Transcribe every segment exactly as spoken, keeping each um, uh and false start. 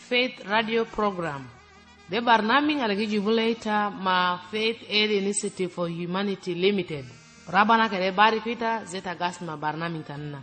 Faith Radio Program. De barnaming alagi jibulaita ma Faith Aid Initiative for Humanity Limited. Rabana kede bari kwita zeta gas ma barnaming tanna.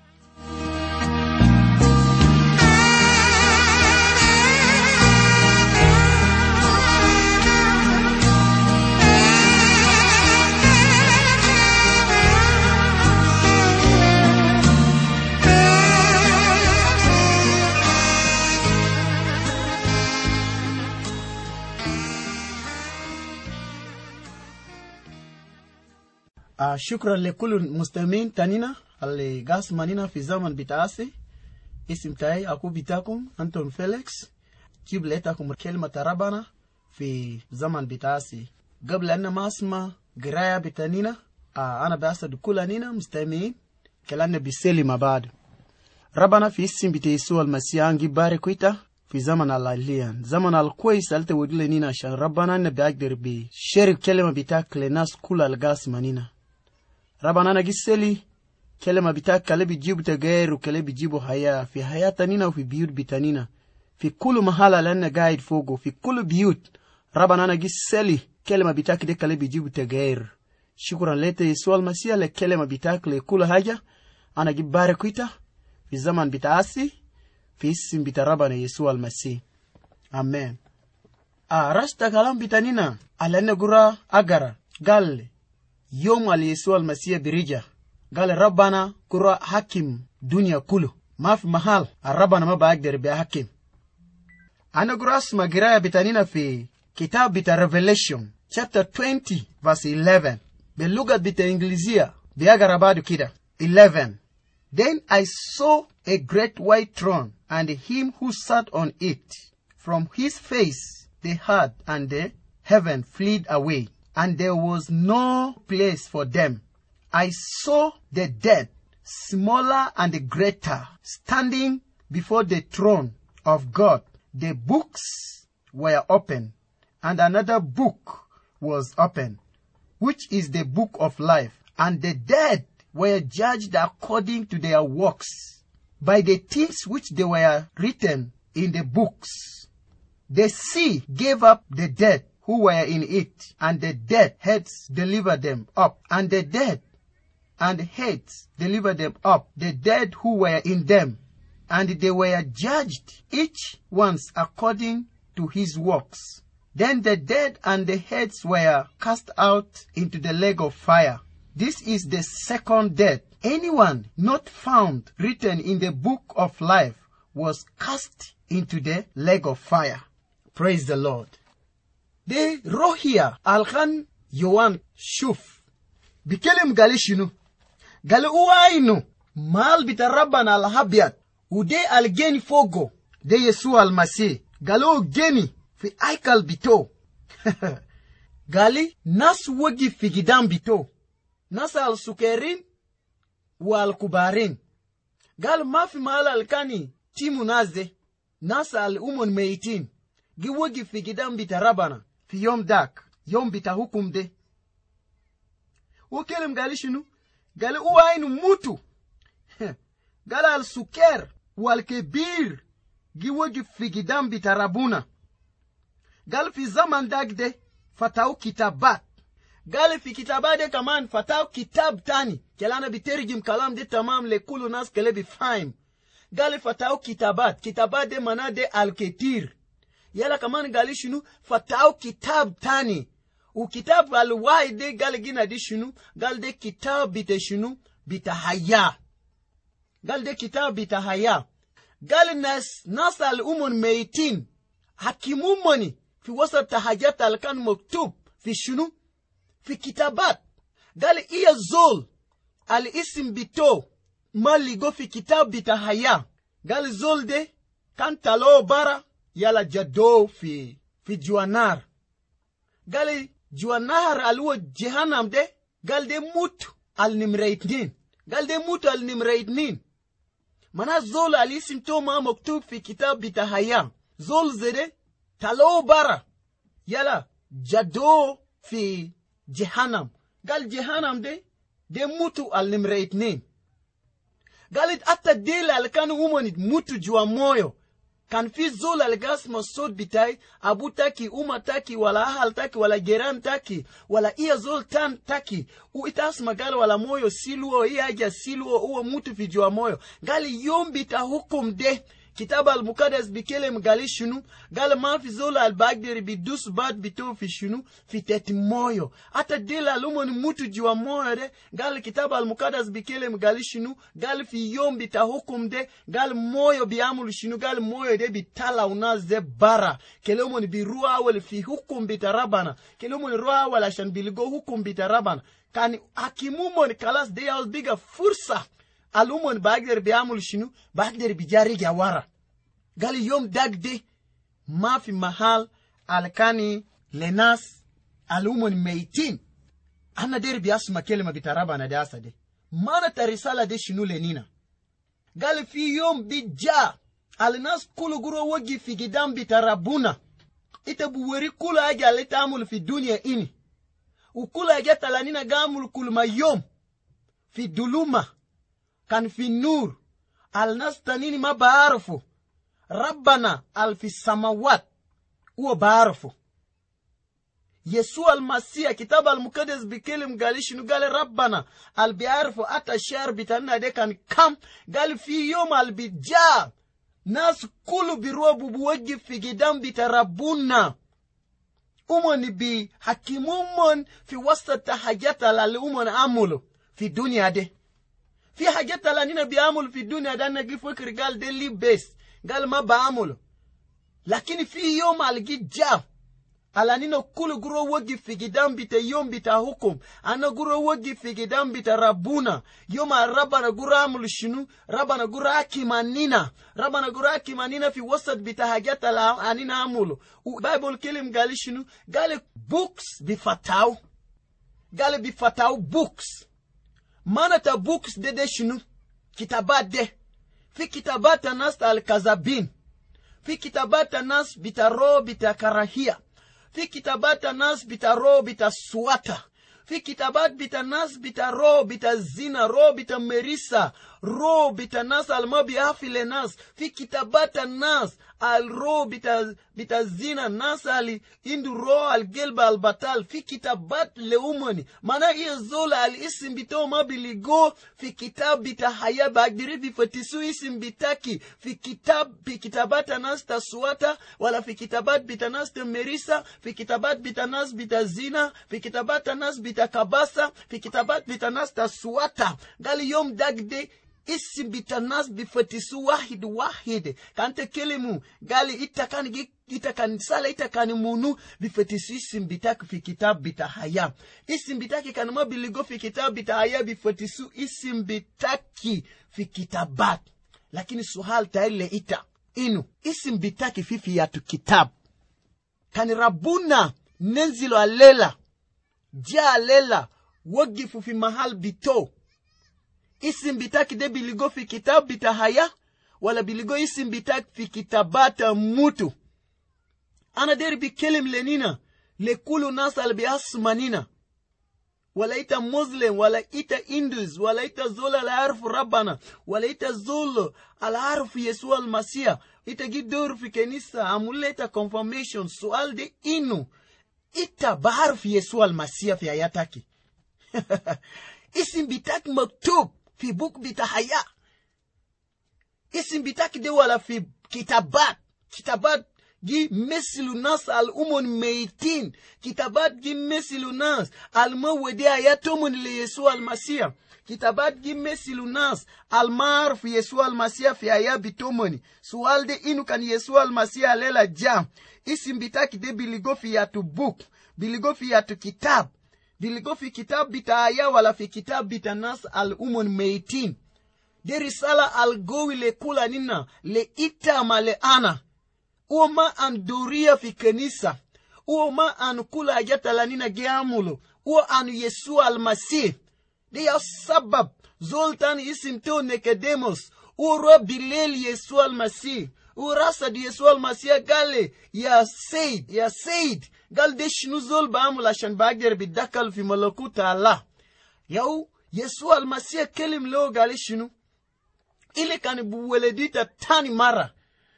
Uh, shukran lekulu mustamin tanina ale gas manina fi zaman bitaasi isim tai aku bitakum Anton Felix kibletakum kelma tarabana fi zaman bitaasi قبل أن ما أسمع قراية بتانينا آه أنا بأسد كلانينا مستمعين كلامنا بيسلي ما بعد ربنا في اسم بتيسوع المسيح أنجي باركويتا في زمن الليان زمن الكويس ألت ودلنينا عشان ربنا نبيقدر بشارك كلمة بتاعك لناس كل القاس منينا ربنا نجسلي كلمة بتاعك كله بيجيب تغير وكله بيجيبه حياة في حياة تانينا وفي بيوت بتانينا في كل محل لأننا قاعد فوقه في كل بيوت ربنا نجسلي كلمة بتاعك ده كله بيجيب تغير شكرا لك يسوع المسيح لكلمة بتاعك لكل حاجة أنا جيب باركويتا في زمن بتاعسي في اسم بتاع ربنا يسوع المسيح آمين. آه رشتا كلام بتانينا على نقرأ أجرا قال يوم على يسوع المسيح بريجا قال ربنا قرأ حكيم دنيا كله ما في محل ربنا ما بقدر بحكيم. أنا قرأ اسمع قراءة بتانينا في كتاب بتاع Revelation chapter twenty verse eleven باللغة بتاع إنجليزية بيقرأ بعد كده eleven. Then I saw a great white throne and him who sat on it. From his face the earth and the heaven fled away, and there was no place for them. I saw the dead, smaller and greater, standing before the throne of God. The books were open, and another book was open, which is the book of life. And the dead were judged according to their works, by the things which they were written in the books. The sea gave up the dead who were in it, and the dead heads delivered them up, and the dead and heads delivered them up, the dead who were in them, and they were judged, each one according to his works. Then the dead and the heads were cast out into the lake of fire. This is the second death. Anyone not found written in the book of life was cast into the lake of fire. Praise the Lord. The Rohia Alkhan Yohan Shuf Bikelem Galishinu Gal Uainu Mal Bitaraban al Habiat Ude al Geni Fogo De Yesu al Masih Galo Geni Fi Aikal Bito Gali Nas Wagi Figidam Bito Nasa al sukerin wa al kubarin. Gal mafi mahala alkani timu nazde. Nasa al umon meitin. Giwagi fikidam bita rabana. Fi yom dak. Yom bita hukum de. Ukelem gali shinu. Gali uwa inu mutu. Gal al suker wa al kebir. Giwagi fikidam bita rabuna. Gal fi zaman dagde fatau kitabat. قال في كتابات ده كمان فتاو كتاب تاني كلانا بترجم كلام ده تمام لكل ناس كله بفهم. قال فتاو كتابات كتابات ده منا ده الكتير يلا كمان قال شنو فتاو كتاب تاني وكتاب الواحد ده قال جينا دي شنو قال ده كتاب بتا شنو بتا حياة قال ده كتاب بتا حياة قال الناس ناس الأمم ميتين حكيمومني في وسط حاجات اللي كان مكتوب في شنو في كتابات. قال إيه زول الاسم بتو مالي جو في كتاب بتا حياة. قال زول ده كان تلو برا يلا جدو في في جوانار. قال جوانار الو جهنم ده قال ده موت النمريتنين. قال ده موت النمريتنين. منا زول الاسم تو ما مكتوب في كتاب بتا حياة. زول زده تلو برا يلا جدو في جهنم. قال جهنم ده ده موتو النمرة اتنين. قالت أتا ديلا اللي كانوا هم موتو جوا مويو kan fi zol algas masod bitai abu taki uma taki wala ahal taki wala geran taki wala iya zol tan taki u itas magal wala moyo siluo iya aja siluo uwa mutu fi jua moyo gali yom bita hukum de kitab al-muqaddas bikele mgali shunu gal ma fi zol al-bagdiri bidus bad bito fi shunu fi tet moyo ata dela lumon mutu jua moyo de gal kitab al-muqaddas bikele mgali shunu gal fi yom bita hukum de gal moyo biamul shunu gal moyo de bitala unaze bara kelomon bi ruwa wal fi hukum bita rabana kelomon ruwa wala shan bilgo hukum bita rabana kan akimumon kalas de yaus biga fursa alumon bagder biamul shinu bagder bijari gawara gali yom dagde ma fi mahal alkani lenas alumon meitin ana der biasma kelma bitaraba na dasa de mana tarisala de shinu lenina gali fi yom bija alnas kulu guro wagi fi gidam bitarabuna ita buweri kulu aja letamul fi dunia ini ukula aja talanina gamul kulma yom fi duluma kan fi nur alnas tanini ma baarfu rabbana al fi samawat uwa baarfu yesu al-masiya kitab al-muqaddas bikelim galish nu gale rabbana al biarfu ata shar bitanna de kan kam gal fi yom al bija nas kulu birobu buwaji fi gidam bitarabuna umon bi hakimumon fi wasta tahajata lal umon amulu fi dunya de في حاجات لاننا بيعمل في الدنيا ده نجي فكر قال ده لي بس قال ما بعمل لكن في يوم الجي جاء لاننا كل جرو وقف في قدام بتا يوم بتا حكم انا جرو وقف في قدام بتا ربنا يوم ربنا جرو عمل شنو ربنا جرو اكيمانينا ربنا جرو اكيمانينا في وسط بتا حاجات لاننا عملوا وبايبل كلم قال شنو قال بوكس بفتاو قال بفتاو بوكس mana ta books de de shinu kitabat de fi kitabata nas al-kazabin fi kitabata nas bitaro bitakarahia fi kitabata nas bitaro bitasuata fi kitabat bitanas bitaro bitazina ro bitamerisa ro bitanas almabi afilenas fi kitabata nas al ro bita bitazina nas ali indu ro al gelba al batal fi kitabat leumani mana hiyo zola al isim bito mabiligo fi kitab bitahaya bagdiri fi fatisu isim bitaki fi kitab fi kitabata nas taswata wala fi kitabat bitanas temerisa fi kitabat bitanas bitazina fi kitabata nas bitakabasa fi kitabat bitanas taswata gali yom dagde isim bitanas bifatisu wahid wahid kante kelimu gali itakan itakan sala itakan munu bifatisu isim bitak fi kitab bitahaya isim bitaki kan ma biligo fi kitab bitahaya bifatisu isim bitaki fi kitabat lakini suhal taile ita inu isim bitaki fi fi yatu kitab kan rabuna nenzilo alela ja alela wagifu fi mahal bito isim bitaki de biligo fi kitab bitahaya wala biligo isim bitaki fi kitabata mutu ana deri bi kelim lenina lekulu nas al biasmanina wala ita muslim wala ita indus wala ita zola al arf rabbana wala ita zolo al arf yesu al masia ita gidur fi kenisa amuleta confirmation sual de inu ita barf yesu al masia fi ayataki isim bitaki maktub في بوك بتحيا اسم بتاك دي ولا في كتابات كتابات جي مثل ناس الأمم ميتين كتابات جي مثل ناس المودي آياتهم ليسوع المسيح كتابات جي مثل ناس المعرف يسوع المسيح في آيات بتومني سؤال دي إنو كان يسوع المسيح ليلا جام اسم بتاك دي بيلغو في ياتو بوك بيلغو في ياتو كتاب biligo fi kitab bitaya wala fi kitab bitanas al umun meitin de risala al gowi le kula nina le ita male ana uma anduria fi kanisa uma an kula jatala nina giamulo u an yesu al masih de ya sabab zoltan isim to nekedemos u ro bilel yesu al masih u rasa di yesu al masih gale ya said ya said قال دي شنو زول بعمل عشان بقدر بيدخل في ملكوت الله يو يسوع المسيح كلم له قال شنو اللي كان بولديته تاني مرة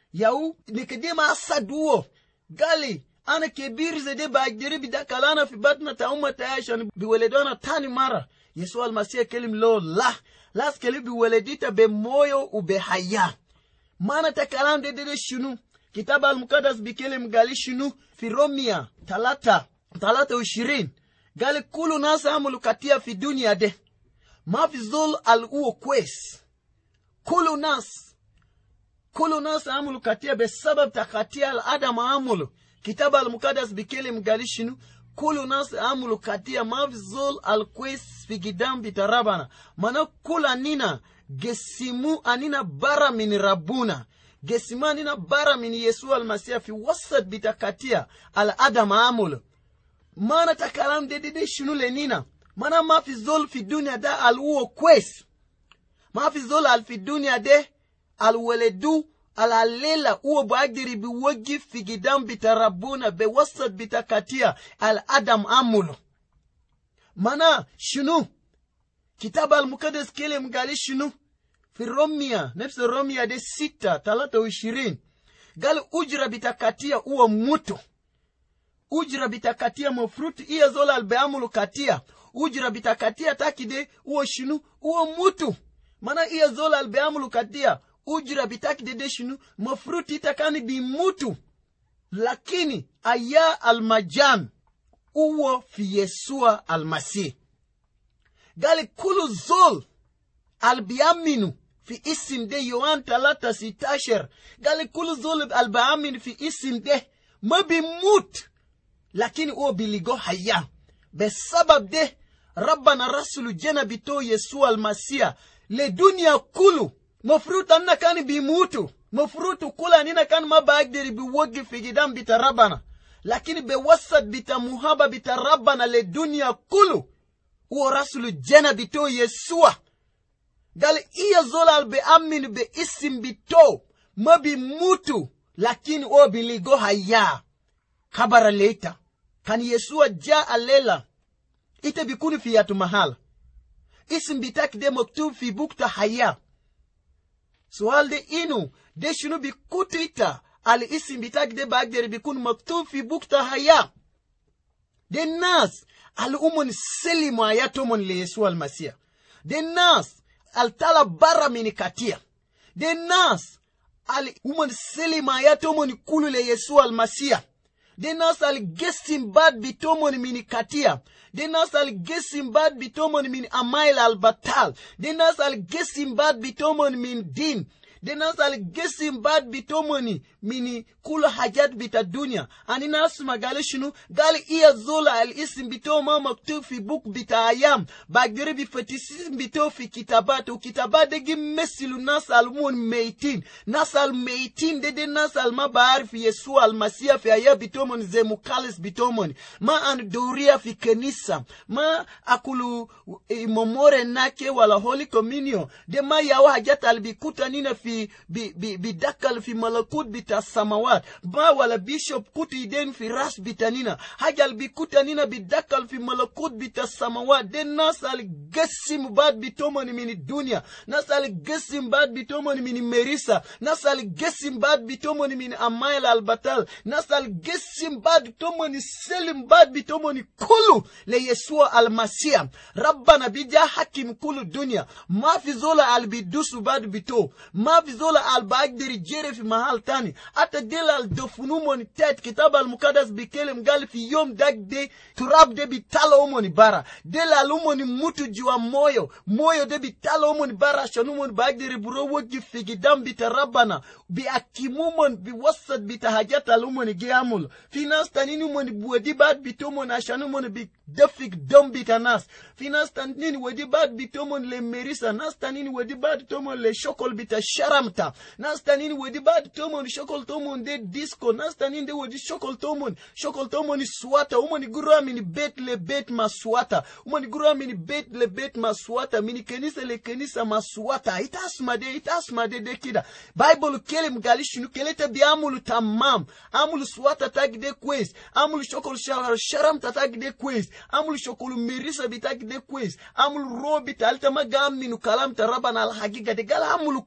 yau nikadima asaduo gali ana kebir zede baagdiri bidakalana fi batna ta ummata aishan biweledona tani mara. Yesu almasiya kelim lo la las kelim biweledita be moyo ube haya. Mana takalam de de shunu kitab al-muqaddas bikelim gali shunu fi Romia talata talata ushirin gali kulu nasa amulu katia fi dunia de ma fi zol al-uo kwes kulu nas kulu nas amulu katia be sabab takatia al-adam amulu. Kitab al-muqaddas bikelim gali shunu kulu nas amulu katia ma fi zol al-kwes fi gidam bitarabana. Mana kula nina gesimu anina bara min rabuna gesimu anina bara min Yesu al-Masih fi wasat bitakatia al-adam amul. Mana takalam de de shunu lenina mana ma fi zol fi dunya da al-uo kwes ma fi zol al fi dunya de al-waledu al-alela uo baagdiri bi wagi fi gidam bitarabuna be wasat bitakatia al-adam amul. Mana shunu kitab al-muqaddas kelim gali shunu fi Romia nafsi Romia de sita talata ushirin gali ujra bitakatia uwa mutu ujra bitakatia mafruti iya zola albeamulu katia ujra bitakatia takide uwa shunu uwa mutu. Mana iya zola albeamulu katia ujra bitakide de shunu mafruti itakani bi mutu. Lakini aya almajan uwa fi Yesua al-Masih gali kulu zol albiaminu fi isim de Yohan talata sitasher gali kulu zol albiaminu fi isim de mabi mut lakini uo biligo haya besabab de rabbana rasulu jena bito Yesu al-Masih le dunia kulu mafruta anna kani bimutu mafrutu kula nina kan mabaagdiri biwogi fi gidam bita rabbana lakini bewasat bita muhaba bita rabbana le dunia kulu uo rasulu jena bito Yesua gali iya zola albe amin be isim bito mabi mutu lakini o biligo haya kabara leita kan Yesua ja alela ite bikuni fi yatu mahala isim bitak de maktub fi bukta haya sual de inu de shunu bikutu ita al isim bitak de bagderi bikun maktub fi bukta haya de nas al umun selimu ayatomon le Yesu al-Masih de nas al tala bara mini katia de nas al umun selimu ayatomon kulu le Yesu al-Masih de nas al gesim bad bitomon mini katia de nas al gesim bad bitomon min amail al-batal de nas al gesim bad bitomon min din de nas al gesim bad bitomoni mini kula hajat bita dunya ani nas magale shunu gali iya zola al isim bito ma maktub fi buk bita ayam bagdiri bi fetisim bito fi kitabat u kitabat de gim mesilu nas al mun meitin nas al meitin de de nas al ma bar fi Yesu al-Masih fi aya bitomon ze mukalis bitomon ma an doria fi kenisa ma akulu momore nake wala holy communion de ma yawa hajat al bikuta nina fi bi bi bidakal fi malakut bita samawat ba wala bishop kuti den fi ras bitanina hajal bikutanina bidakal fi malakut bita samawat den nasal gesim bad bitomoni mini dunya nasal gesim bad bitomoni mini merisa nasal gesim bad bitomoni mini amail al-batal nasal gesim bad bitomoni selim bad bitomoni kulu le Yesua al-Masih rabbana bija hakim kulu dunya ma fi zola al-bidusu bad bito ma fi zola al-bagdiri jere fi mahal tani ata dela al-dofunumoni tet kitab al-muqaddas bikelem gal fi yom dagde turab de bitala umoni bara dela al-umoni mutu jiwa moyo moyo de bitala umoni bara shanumoni bagdiri buro wogi fi gidam bita rabbana bi akimumon bi wasat bita hajata al-umoni giamul fi nas tanini umoni buwadi bad bitomoni ashanumoni bi defik dom bita nas fi nas tanini wadi bad bitomoni le merisa nas tanini wadi bad bitomoni le shokol bita sharamta nas tanini wadi bad tomoni shokol tomoni de disco nas tanini de wadi shokol tomoni shokol tomoni swata umoni gura mini bet le bet maswata umoni gura mini bet le bet maswata mini kenisa le kenisa maswata itasma de itasma de de kida bible kelem galishinu keleta bi amulu tamam amulu swata tag de quiz amulu shokol sharam tag de quiz amulu shokol merisa bitag de quiz amulu robi talta magam minu kalam tarabana al haqiqa de gal amulu quiz la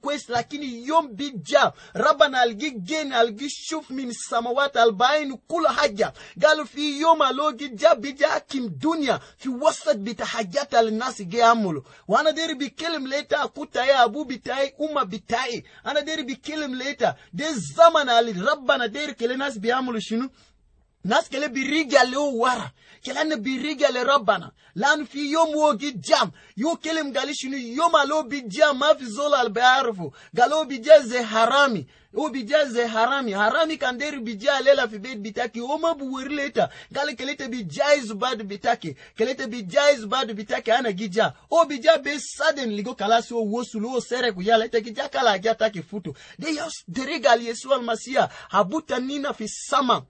lakini yom bija rabbana algi gen algi shuf min samawat albain kul haja قالوا في يوم alogي جا bija hakim dunya fi wasat bitahajat alnas geamulu wana deri bikelim leta akuta ya abu bitai umma bitai ana deri bikelim leta de zaman ali rabbana deri kelenas biamulu shinu nas kele biriga le wara kelana biriga le rabbana lan fi yom wogi jam yo kelem galishinu yom alo bija ma fi zola albaarfu galo bija ze harami o bija ze harami harami kanderi bija lela fi bed bitaki o mabu leta gale kelete bija izbad bitaki kelete bija izbad bitaki ana gija o bija be sudden ligo kalasi o wosulo sere ku yala te gija kala agata ki futu de yos derigal yesu almasia habuta nina fi sama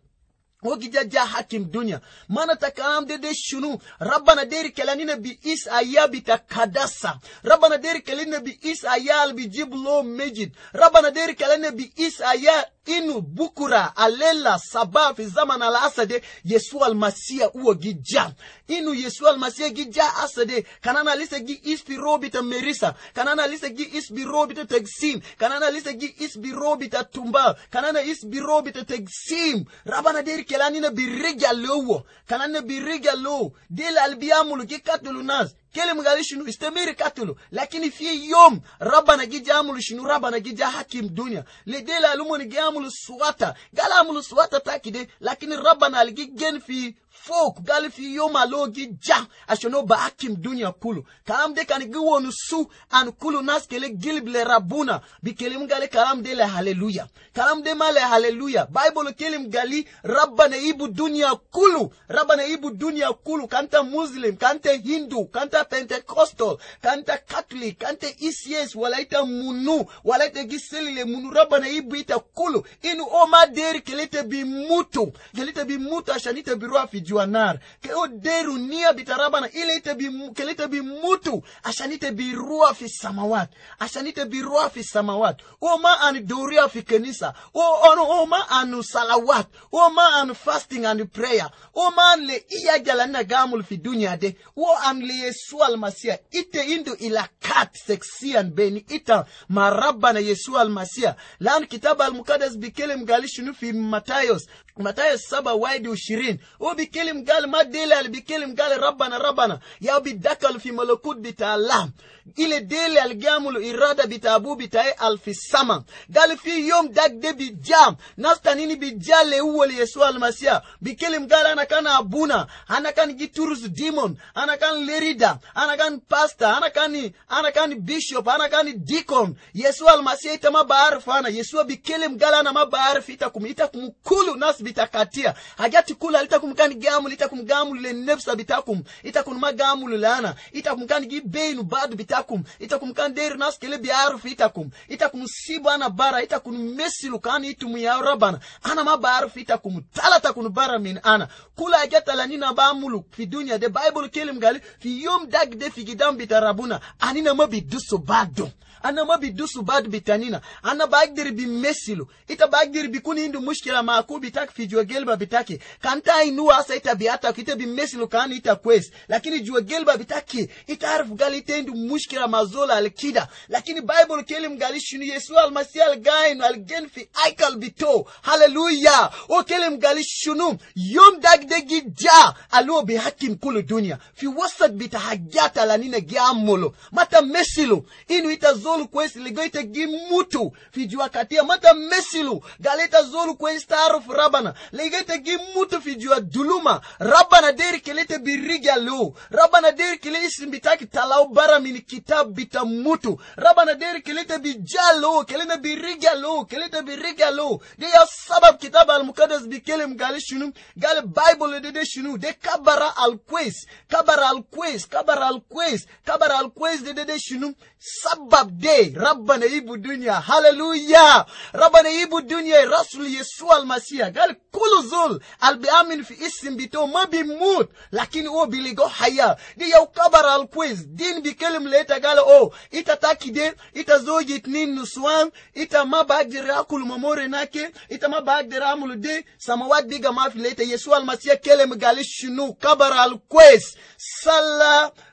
وجد جا حكم دنيا ما نتكلم ده ده شنو ربنا دير كلامنا بإس آيا بتكدسة ربنا دير كلامنا بإس آيا اللي بيجيب له مجد ربنا دير كلامنا بإس آيا إنه بكرة الليلة صباح في زمن الأسد يسوع المسيح هو جيجا إنه يسوع المسيح جيجا أسد كان أنا لسه جي إس بيروبي تمريسا كان أنا لسه جي إس بيروبي تتقسيم كان أنا لسه جي إس بيروبي تتومبا كان أنا إس بيروبي تتقسيم ربنا دير كلامنا بيرجع له كان أنا بيرجع له ديل البيامولو كي كاتلو ناس كلم قال شنو استمر كاتلو لكن في يوم ربنا جي جامل شنو ربنا جي جا حكيم دنيا لديل الومن جي عمل سواتا قال عمل سواتا تاكيد لكن ربنا اللي جن في فوق قال في يوم الوجي جا عشان بحكيم دنيا كله كلام ده كان يجوا نسو عن كل ناس كله جلب لربنا بكلم قال كلام ده هاليلويا كلام ده ما له هاليلويا بايبل كلم قال ربنا يبو دنيا كله ربنا يبو دنيا كله كانت مسلم كانت هندو كانت بنتكوستال كانت كاثوليك كانت إسيس ولا إتا منو ولا إتا جسلي منو ربنا يبو إتا كله إنه أما دير كلته بيموتو كلته بيموتو عشان إتا بيروح في جوانار كأو ديرو نيا بترابنا إلى إتا بيم كلته بيموتو عشان إتا بيروح في السماوات عشان إتا بيروح في السماوات أما أن دوريا في كنيسة أو أما أن صلوات أما أن fasting and prayer أما أن لإيا جلنا جامل في الدنيا ده وأن ليسوع المسيح إتا إندو إلى كات سكسيان بين إتا ما ربنا يسوع المسيح لأن كتاب المقدس بيكلم قال شنو في متايوس متايوس سبعة واحد وعشرين هو بيكلم قال ما ديلا بيكلم قال ربنا ربنا يا بيدخل في ملكوت بتاع الله إلى ديلا الجامل إرادة بتاع أبو بتاع ألف السما قال في يوم داك دي بيجام ناس تانيني بيجال هو ليسوع المسيح بيكلم قال أنا كان أبونا أنا كان جيتورس ديمون أنا كان ليريدا أنا كان باستر أنا كان أنا كان بيشوب أنا كان ديكون يسوع المسيح إنت ما بعرف أنا يسوع بيكلم قال أنا ما بعرف إتاكم إتاكم كل ناس بتكاتيا حاجات كلها إتاكم كان جامل إتاكم جامل للنفس بتاعكم إتاكم ما جامل لأنا إتاكم كان جيب بين بعض بتاعكم إتاكم كان دير ناس كله بيعرف إتاكم إتاكم سيب أنا بارا إتاكم مثل كان إتوم يا ربنا أنا ما بعرف إتاكم تلا تكون بارا من أنا كل حاجات لانينا بعملوا في الدنيا ده بايبل كلم قال في يوم داك ده في قدام بترابونا أنينا ما بيدوسوا بعدهم أنا ما بيدوسوا بعد بتانينا أنا بقدر بمثله إتا بقدر بيكون عنده مشكلة مع أكو بتاعك في جوا قلبه بتاعك كان تاي نو أسا إتا بياتك إتا بمثله كان إتا كويس لكن جوا قلبه بتاعك إتا عارف قال إتا عنده مشكلة مع زولا الكيدا لكن بايبل كلم قال شنو يسوع المسيح الجاين والجن في أيكل بتو هاللويا أو كلم قال شنو يوم داك دقي جا ألو بيحكم كل الدنيا في وسط بتحاجات لانينا جاملو ما تمثله إنه إتا zolu kwesi ligoite gimutu fijua katia mata mesilu galeta zolu kwesi taruf rabana ligoite gimutu fijua duluma rabana deri kelete biriga lo rabana deri kelete isimbitaki talau bara mini kitab bitamutu rabana deri kelete bijalo kelete biriga lo kelete biriga lo de ya sabab kitab al-muqaddas bikelem gale shunu gale bible de de shunu de kabara al-kwes kabara al-kwes kabara al-kwes kabara al-kwes de de shunu sabab de rabbana ibu dunya hallelujah rabbana ibu dunya rasul yesua al-masih gal kulu zul al-biamin fi ism bito ma bimut lakini o biligo haya di yaw kabar al-quiz din bi kelim leta gal o itataki de itazoji itnin nuswan ita ma bagdira akul mamore nake ita ma bagdira amul de samawat diga ma fi leta yesua al-masih kelim gal shunu kabar al-quiz salla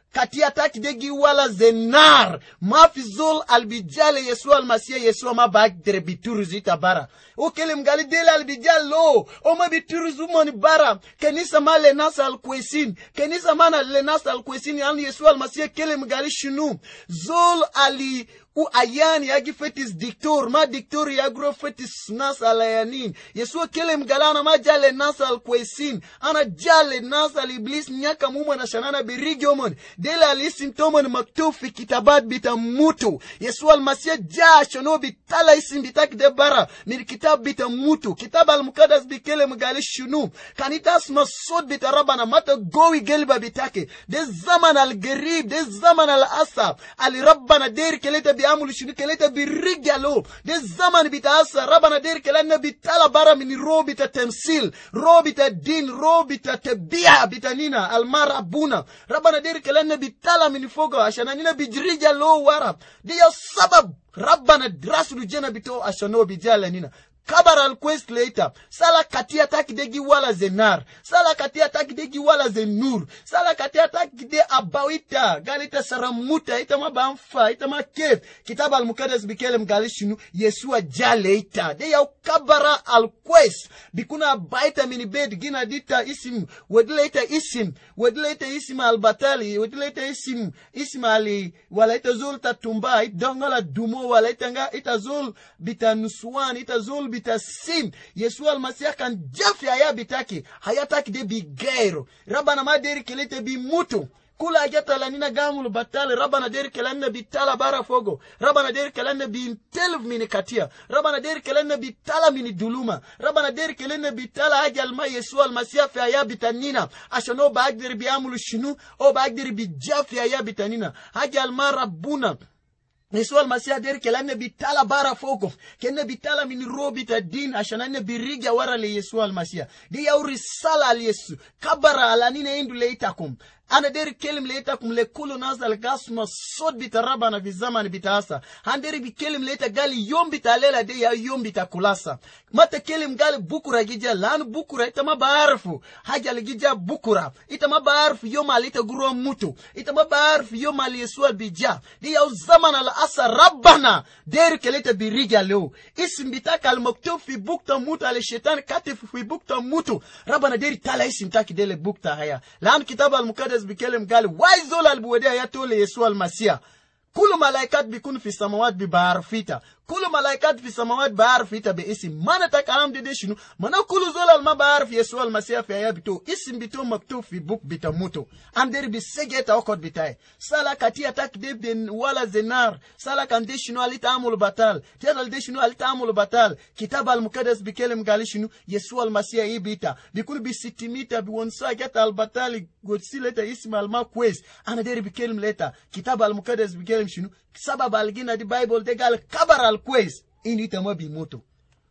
katia taki degi wala zenar ma fi zol albijale Yesu almasiya Yesu ma bag dere bituru zita bara o kelem gali dele albijalo o ma bituru zumoni bara kenisa ma le nasa alkwesin kenisa mana le nasa alkwesin an Yesu almasiya kelem gali shunu zol ali u ayani yagi fetis diktor ma diktor yagro fetis nas alayanin Yesu kelem galana ma jale nas alkwesin ana jale nas aliblis nyaka muma na shanana birigomon dele alisim tomon maktub fi kitabat bitamutu Yesu almasiya ja shono bitala isim bitak de bara min kitab bitamutu kitab almukadas bikelem gali shunu kanitas masud bitarabana mata gowi gelba bitake de zaman algarib de zaman alasa ali rabbana der keleta bi amul shunu keleta bi rigalo de zaman bitasa rabbana der kelana bitala bara min robi ta temsil robi ta din robi ta tabia bitanina almarabuna rabbana der kelana bitala min fogo ashana nina bijrigalo warab de ya sabab rabbana drasulu jana bito ashano bijala nina kabara alquest later sala katia taki degi wala zenar sala katia taki degi wala zenur sala katia taki de abawita galita saramuta itama banfa itama kef kitab almukadas bikelem galishinu Yesua jaleita de ya kabara alquest bikuna baita mini bed gina dita isim wedleta isim wedleta isim albatali wedleta isim ismali wala itazul tatumba idongala dumo wala itanga itazul bitanuswan itazul bitasim Yesu almasiya kan jafi haya bitaki hayataki de bigero rabana maderi kelete bi mutu kula ajata lanina gamul batale rabana deri kelanna bitala bara fogo rabana deri kelanna bi telv mini katia rabana deri kelanna bitala mini duluma rabana deri kelanna bitala ajal ma Yesu almasiya fi haya bitanina ashano baagderi bi amulu shinu o baagderi bi jafi haya bitanina ajal ma rabbuna Yesu almasiya der kelane bitala bara fogo kenne bitala min robi ta din ashanane biriga wara le Yesu almasiya di ya risala al Yesu kabara alanine indu leitakum ana der kelim leitakum le kulu nazal gasma sod bitaraba na vizamani bitasa handeri bi kelim leita gali yom bitalela de ya yom bitakulasa mata kelim gali bukura gija lan bukura itama barfu haja gija bukura itama barfu yom alita guro mutu itama barfu yom al Yesu albija di ya zaman al asa rabbana der keleta biriga leo isim bitaka al maktub fi bukta mutu al shaitan katif fi bukta mutu rabbana der tala isim taki dele bukta haya lan kitab al mukadas bikelem gali waizol al buwede ya tole Yesu almasiya kulu malaikat bikun fi samawat bi barfita kulu malaikat fi samawat barfita be isim mana takaram de deshinu mana kulu zol al mabarf Yesu almasiya fi ayabito isim bito maktub fi buk bitamuto ander bi segeta okot bitay sala katia tak de ben wala zenar sala kan deshinu alita amul batal tedal deshinu alita amul batal kitab al mukadas bikelem gali shinu Yesu almasiya ibita bikun bi sitimita bi wonsa geta al batal godsileta isim al makwes ana der bikelem leta kitab al mukadas bikelem shinu sabab algina di Bible de gal kabar al kwez ini tama bi moto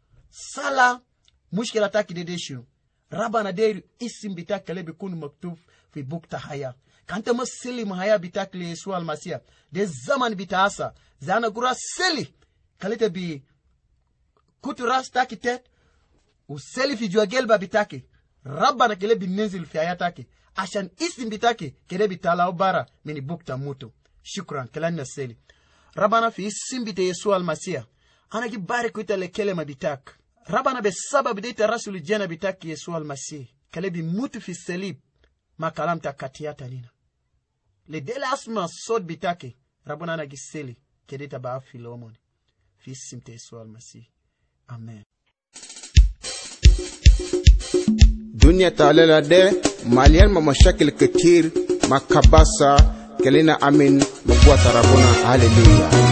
sala mushkila taki de deshu rabana der isim bitakale bikun maktub fi bukta haya kanta muslim haya bitakle Yesu almasiya de zaman bitasa zana gura seli kalete bi kuturas taki tet useli fi juagelba bitake rabana kele binenzil fi hayatake ashan isim bitake kele bitala ubara mini bukta moto shukran kelana seli rabana fi simbite Yesu almasiya ana ki barik witale kelema bitak rabana be sabab de rasul jana bitak Yesu almasiya kale bi mutu fi salib ma kalam ta katiyata nina le dele asma sod bitake rabana na giseli kedeta ba fi lomon fi simte Yesu almasiya amen dunia taala de malian ma mashakil katir makabasa kelina amin mabwa tarabuna haleluya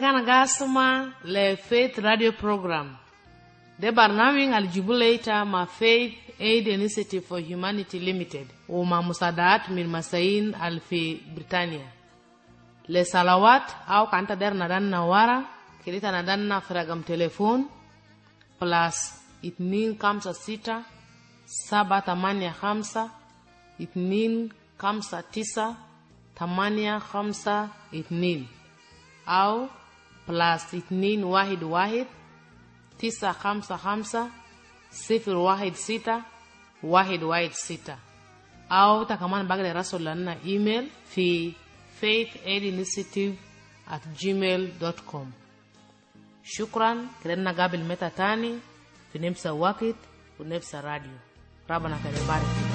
gana gasma le Faith Radio Program. De barnaming aljibulaita ma Faith Aid Initiative for Humanity Limited wa ma musadaat min masain alfi Britania. Le salawat au kanta der nadan nawara kilita nadan na fragam telefon plus itnin kamsa sita saba tamania khamsa itnin kamsa tisa tamania khamsa itnin au plus itnin wahid wahid tisa khamsa khamsa sifir wahid sita wahid wahid sita au takaman bagale rasul lana email fi faithaidinitiative at gmail dot com. Shukran, kidana gabil meta tani fi nefsa wakit wa nefsa radio. Rabana karibariki.